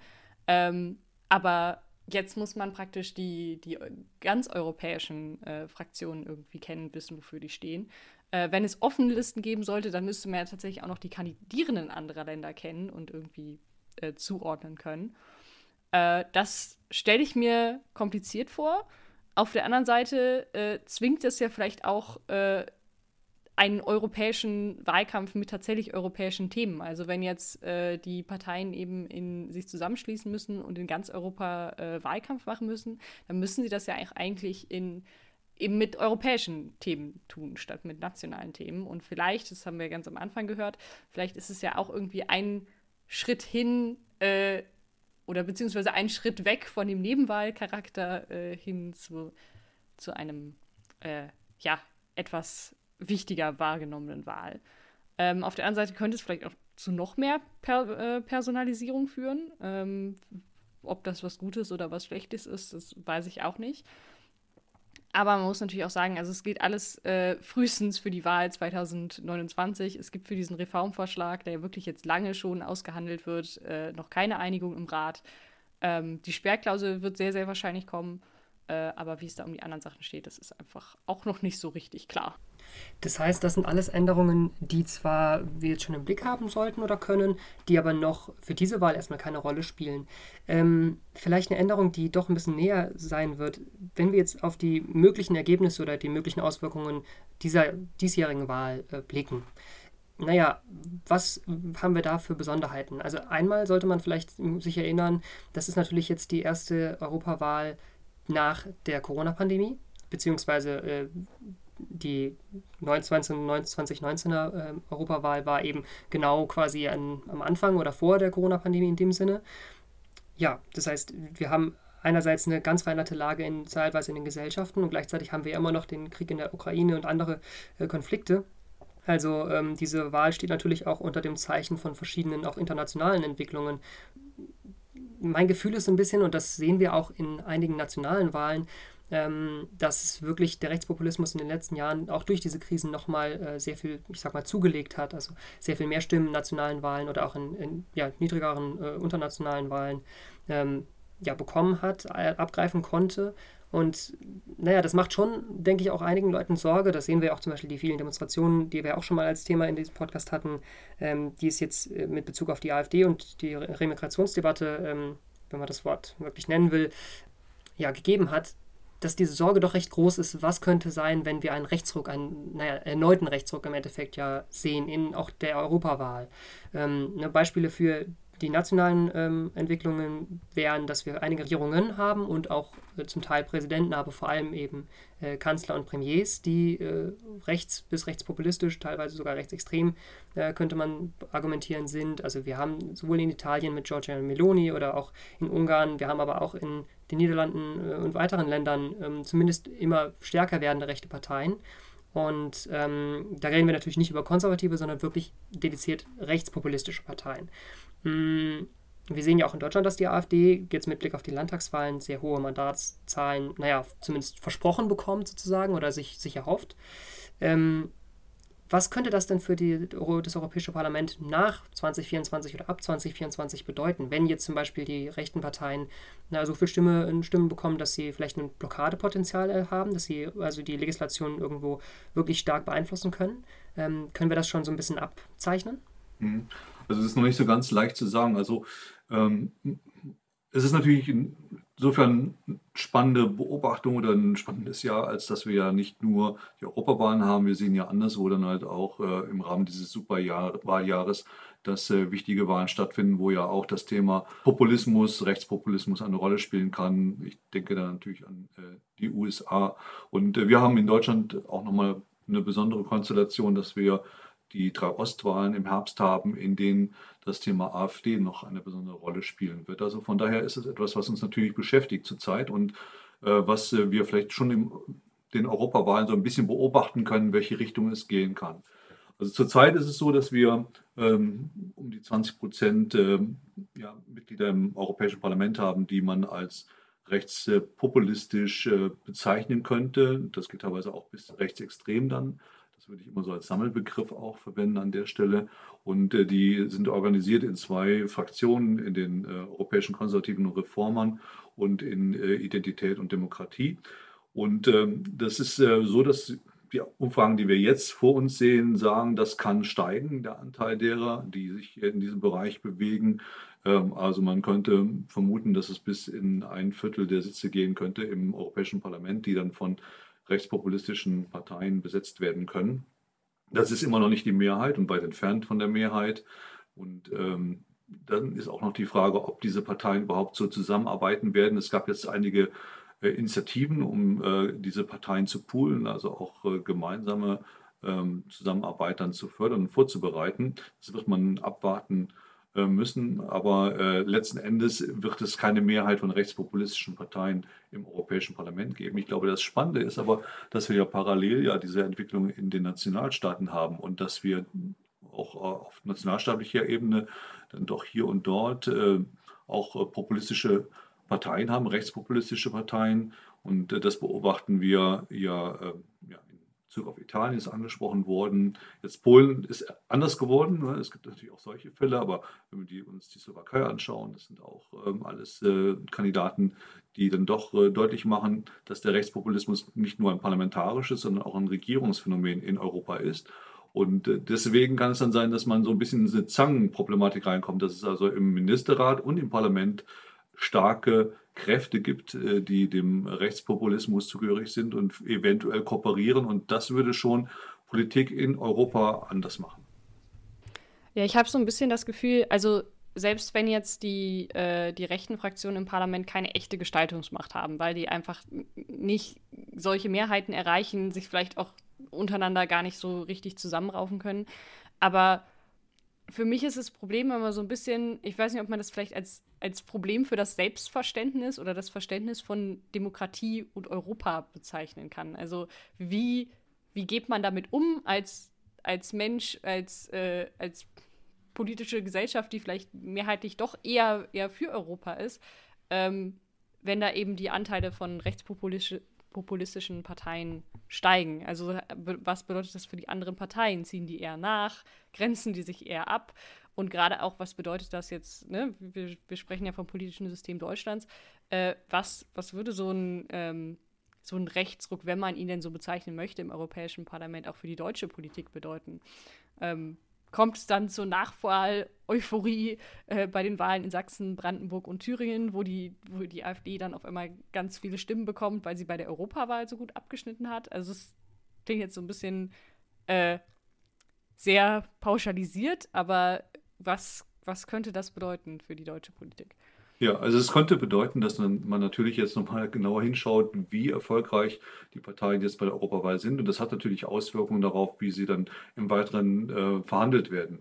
Aber jetzt muss man praktisch die ganz europäischen Fraktionen irgendwie kennen, wissen, wofür die stehen. Wenn es offene Listen geben sollte, dann müsste man ja tatsächlich auch noch die Kandidierenden anderer Länder kennen und irgendwie zuordnen können. Das stelle ich mir kompliziert vor, Auf der anderen Seite zwingt es ja vielleicht auch einen europäischen Wahlkampf mit tatsächlich europäischen Themen. Also wenn jetzt die Parteien eben sich zusammenschließen müssen und in ganz Europa Wahlkampf machen müssen, dann müssen sie das ja eigentlich eben mit europäischen Themen tun, statt mit nationalen Themen. Und vielleicht, das haben wir ganz am Anfang gehört, vielleicht ist es ja auch irgendwie ein Schritt hin oder beziehungsweise ein Schritt weg von dem Nebenwahlcharakter hin zu einem etwas wichtiger wahrgenommenen Wahl. Auf der anderen Seite könnte es vielleicht auch zu noch mehr Personalisierung führen. Ob das was Gutes oder was Schlechtes ist, das weiß ich auch nicht. Aber man muss natürlich auch sagen, also es geht alles frühestens für die Wahl 2029. Es gibt für diesen Reformvorschlag, der ja wirklich jetzt lange schon ausgehandelt wird, noch keine Einigung im Rat. Die Sperrklausel wird sehr, sehr wahrscheinlich kommen. Aber wie es da um die anderen Sachen steht, das ist einfach auch noch nicht so richtig klar. Das heißt, das sind alles Änderungen, die zwar wir jetzt schon im Blick haben sollten oder können, die aber noch für diese Wahl erstmal keine Rolle spielen. Vielleicht eine Änderung, die doch ein bisschen näher sein wird, wenn wir jetzt auf die möglichen Ergebnisse oder die möglichen Auswirkungen dieser diesjährigen Wahl blicken. Naja, was haben wir da für Besonderheiten? Also einmal sollte man vielleicht sich erinnern, das ist natürlich jetzt die erste Europawahl nach der Corona-Pandemie, beziehungsweise die 2019er Europawahl war eben genau quasi am Anfang oder vor der Corona-Pandemie in dem Sinne. Ja, das heißt, wir haben einerseits eine ganz veränderte Lage teilweise in den Gesellschaften und gleichzeitig haben wir immer noch den Krieg in der Ukraine und andere Konflikte. Also diese Wahl steht natürlich auch unter dem Zeichen von verschiedenen auch internationalen Entwicklungen. Mein Gefühl ist ein bisschen, und das sehen wir auch in einigen nationalen Wahlen, dass wirklich der Rechtspopulismus in den letzten Jahren auch durch diese Krisen nochmal sehr viel, ich sag mal, zugelegt hat. Also sehr viel mehr Stimmen in nationalen Wahlen oder auch in niedrigeren internationalen Wahlen bekommen hat, abgreifen konnte. Und naja, das macht schon, denke ich, auch einigen Leuten Sorge. Das sehen wir auch zum Beispiel die vielen Demonstrationen, die wir auch schon mal als Thema in diesem Podcast hatten, die es jetzt mit Bezug auf die AfD und die Remigrationsdebatte, wenn man das Wort wirklich nennen will, gegeben hat, dass diese Sorge doch recht groß ist, was könnte sein, wenn wir einen Rechtsruck, einen erneuten Rechtsruck im Endeffekt ja sehen, in auch der Europawahl. Beispiele für die nationalen Entwicklungen wären, dass wir einige Regierungen haben und auch zum Teil Präsidenten, aber vor allem eben Kanzler und Premiers, die rechts bis rechtspopulistisch, teilweise sogar rechtsextrem, könnte man argumentieren, sind. Also wir haben sowohl in Italien mit Giorgia Meloni oder auch in Ungarn, wir haben aber auch in den Niederlanden und weiteren Ländern zumindest immer stärker werdende rechte Parteien. Und da reden wir natürlich nicht über konservative, sondern wirklich dediziert rechtspopulistische Parteien. Wir sehen ja auch in Deutschland, dass die AfD jetzt mit Blick auf die Landtagswahlen sehr hohe Mandatszahlen, zumindest versprochen bekommt sozusagen oder sich erhofft. Was könnte das denn für das Europäische Parlament nach 2024 oder ab 2024 bedeuten, wenn jetzt zum Beispiel die rechten Parteien so viel Stimmen bekommen, dass sie vielleicht ein Blockadepotenzial haben, dass sie also die Legislation irgendwo wirklich stark beeinflussen können? Können wir das schon so ein bisschen abzeichnen? Also es ist noch nicht so ganz leicht zu sagen. Also es ist natürlich insofern eine spannende Beobachtung oder ein spannendes Jahr, als dass wir ja nicht nur die Europawahlen haben, wir sehen ja anderswo dann halt auch im Rahmen dieses Superwahljahres, dass wichtige Wahlen stattfinden, wo ja auch das Thema Populismus, Rechtspopulismus eine Rolle spielen kann. Ich denke da natürlich an die USA. Und wir haben in Deutschland auch nochmal eine besondere Konstellation, dass wir die 3 Ostwahlen im Herbst haben, in denen das Thema AfD noch eine besondere Rolle spielen wird. Also von daher ist es etwas, was uns natürlich beschäftigt zurzeit und was wir vielleicht schon in den Europawahlen so ein bisschen beobachten können, welche Richtung es gehen kann. Also zurzeit ist es so, dass wir um die 20% Mitglieder im Europäischen Parlament haben, die man als rechtspopulistisch bezeichnen könnte. Das geht teilweise auch bis rechtsextrem dann. Das würde ich immer so als Sammelbegriff auch verwenden an der Stelle. Und die sind organisiert in 2 Fraktionen, in den europäischen Konservativen und Reformern und in Identität und Demokratie. Und das ist so, dass die Umfragen, die wir jetzt vor uns sehen, sagen, das kann steigen, der Anteil derer, die sich in diesem Bereich bewegen. Also man könnte vermuten, dass es bis in ein Viertel der Sitze gehen könnte im Europäischen Parlament, die dann von rechtspopulistischen Parteien besetzt werden können. Das ist immer noch nicht die Mehrheit und weit entfernt von der Mehrheit. Und dann ist auch noch die Frage, ob diese Parteien überhaupt so zusammenarbeiten werden. Es gab jetzt einige Initiativen, um diese Parteien zu poolen, also auch gemeinsame Zusammenarbeit dann zu fördern und vorzubereiten. Das wird man abwarten müssen, aber letzten Endes wird es keine Mehrheit von rechtspopulistischen Parteien im Europäischen Parlament geben. Ich glaube, das Spannende ist aber, dass wir ja parallel ja diese Entwicklung in den Nationalstaaten haben und dass wir auch auf nationalstaatlicher Ebene dann doch hier und dort auch populistische Parteien haben, rechtspopulistische Parteien. Und das beobachten wir ja, ja in Bezug auf Italien ist angesprochen worden. Jetzt Polen ist anders geworden. Ne? Es gibt natürlich auch solche Fälle, aber wenn wir uns die Slowakei anschauen, das sind auch alles Kandidaten, die dann doch deutlich machen, dass der Rechtspopulismus nicht nur ein parlamentarisches, sondern auch ein Regierungsphänomen in Europa ist. Und deswegen kann es dann sein, dass man so ein bisschen in diese Zangenproblematik reinkommt, dass es also im Ministerrat und im Parlament starke Kräfte gibt, die dem Rechtspopulismus zugehörig sind und eventuell kooperieren. Und das würde schon Politik in Europa anders machen. Ja, ich habe so ein bisschen das Gefühl, also selbst wenn jetzt die rechten Fraktionen im Parlament keine echte Gestaltungsmacht haben, weil die einfach nicht solche Mehrheiten erreichen, sich vielleicht auch untereinander gar nicht so richtig zusammenraufen können. Aber für mich ist das Problem immer so ein bisschen, ich weiß nicht, ob man das vielleicht als Problem für das Selbstverständnis oder das Verständnis von Demokratie und Europa bezeichnen kann. Also wie geht man damit um als Mensch, als politische Gesellschaft, die vielleicht mehrheitlich doch eher für Europa ist, wenn da eben die Anteile von rechtspopulistischen Parteien steigen. Also was bedeutet das für die anderen Parteien? Ziehen die eher nach? Grenzen die sich eher ab? Und gerade auch, was bedeutet das jetzt, ne? Wir sprechen ja vom politischen System Deutschlands. Was würde so ein Rechtsruck, wenn man ihn denn so bezeichnen möchte, im Europäischen Parlament auch für die deutsche Politik bedeuten? Kommt es dann zur Nachwahl-Euphorie bei den Wahlen in Sachsen, Brandenburg und Thüringen, wo die AfD dann auf einmal ganz viele Stimmen bekommt, weil sie bei der Europawahl so gut abgeschnitten hat? Also es klingt jetzt so ein bisschen sehr pauschalisiert, aber was könnte das bedeuten für die deutsche Politik? Ja, also es könnte bedeuten, dass man natürlich jetzt nochmal genauer hinschaut, wie erfolgreich die Parteien jetzt bei der Europawahl sind. Und das hat natürlich Auswirkungen darauf, wie sie dann im Weiteren verhandelt werden.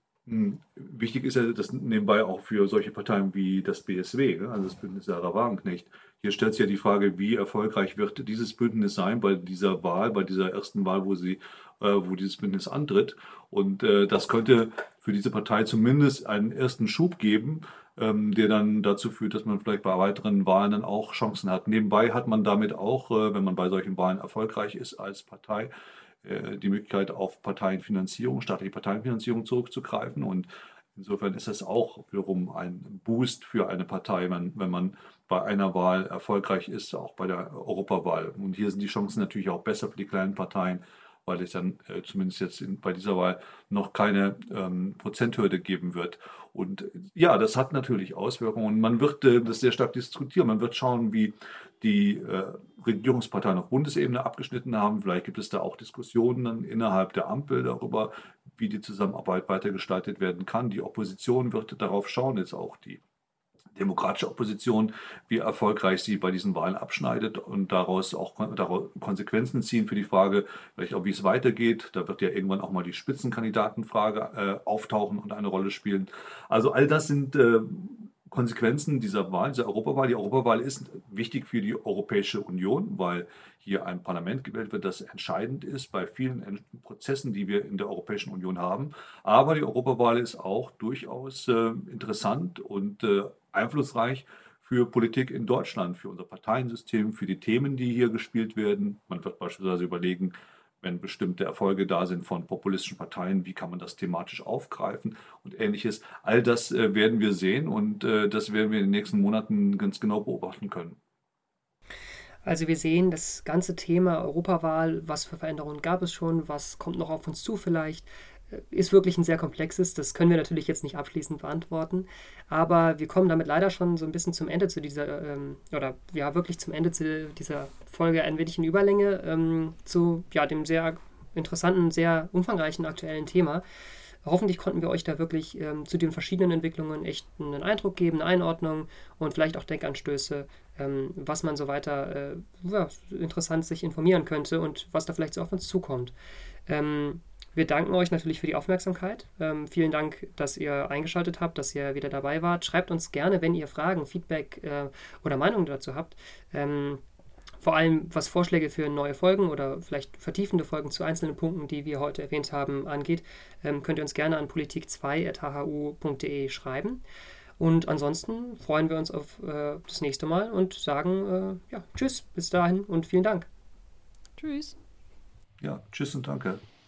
Wichtig ist ja das nebenbei auch für solche Parteien wie das BSW, ne, also das Bündnis Sarah Wagenknecht. Hier stellt sich ja die Frage, wie erfolgreich wird dieses Bündnis sein bei dieser Wahl, bei dieser ersten Wahl, wo dieses Bündnis antritt. Und das könnte für diese Partei zumindest einen ersten Schub geben, der dann dazu führt, dass man vielleicht bei weiteren Wahlen dann auch Chancen hat. Nebenbei hat man damit auch, wenn man bei solchen Wahlen erfolgreich ist als Partei, die Möglichkeit auf Parteienfinanzierung, staatliche Parteienfinanzierung zurückzugreifen. Und insofern ist das auch wiederum ein Boost für eine Partei, wenn man bei einer Wahl erfolgreich ist, auch bei der Europawahl. Und hier sind die Chancen natürlich auch besser für die kleinen Parteien, weil es dann zumindest jetzt bei dieser Wahl noch keine Prozenthürde geben wird. Und ja, das hat natürlich Auswirkungen. Und man wird das sehr stark diskutieren. Man wird schauen, wie die Regierungsparteien auf Bundesebene abgeschnitten haben. Vielleicht gibt es da auch Diskussionen dann innerhalb der Ampel darüber, wie die Zusammenarbeit weiter gestaltet werden kann. Die Opposition wird darauf schauen, jetzt auch die demokratische Opposition, wie erfolgreich sie bei diesen Wahlen abschneidet und daraus auch Konsequenzen ziehen für die Frage, vielleicht auch wie es weitergeht. Da wird ja irgendwann auch mal die Spitzenkandidatenfrage auftauchen und eine Rolle spielen. Also all das sind Konsequenzen dieser Wahl, dieser Europawahl. Die Europawahl ist wichtig für die Europäische Union, weil hier ein Parlament gewählt wird, das entscheidend ist bei vielen Prozessen, die wir in der Europäischen Union haben. Aber die Europawahl ist auch durchaus interessant und einflussreich für Politik in Deutschland, für unser Parteiensystem, für die Themen, die hier gespielt werden. Man wird beispielsweise überlegen, wenn bestimmte Erfolge da sind von populistischen Parteien, wie kann man das thematisch aufgreifen und Ähnliches. All das werden wir sehen und das werden wir in den nächsten Monaten ganz genau beobachten können. Also wir sehen das ganze Thema Europawahl, was für Veränderungen gab es schon, was kommt noch auf uns zu vielleicht, ist wirklich ein sehr komplexes. Das können wir natürlich jetzt nicht abschließend beantworten, aber wir kommen damit leider schon so ein bisschen zum Ende zu dieser, oder ja wirklich zum Ende zu dieser Folge ein wenig in Überlänge, zu ja, dem sehr interessanten, sehr umfangreichen aktuellen Thema. Hoffentlich konnten wir euch da wirklich zu den verschiedenen Entwicklungen echt einen Eindruck geben, eine Einordnung und vielleicht auch Denkanstöße, was man so weiter ja, interessant sich informieren könnte und was da vielleicht so auf uns zukommt. Wir danken euch natürlich für die Aufmerksamkeit. Vielen Dank, dass ihr eingeschaltet habt, dass ihr wieder dabei wart. Schreibt uns gerne, wenn ihr Fragen, Feedback oder Meinungen dazu habt. Vor allem, was Vorschläge für neue Folgen oder vielleicht vertiefende Folgen zu einzelnen Punkten, die wir heute erwähnt haben, angeht, könnt ihr uns gerne an politik2.hhu.de schreiben. Und ansonsten freuen wir uns auf das nächste Mal und sagen ja, tschüss, bis dahin und vielen Dank. Tschüss. Ja, tschüss und danke.